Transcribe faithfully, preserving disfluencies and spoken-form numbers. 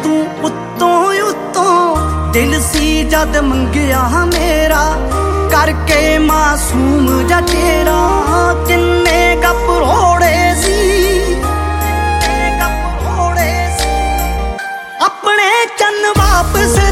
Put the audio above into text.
तू उत्तों उत्तों दिल सी जद मंगिया मेरा करके मासूम जा तेरा किन्ने गप रोड़े सी गप रोड़े सी अपने चन्न वापस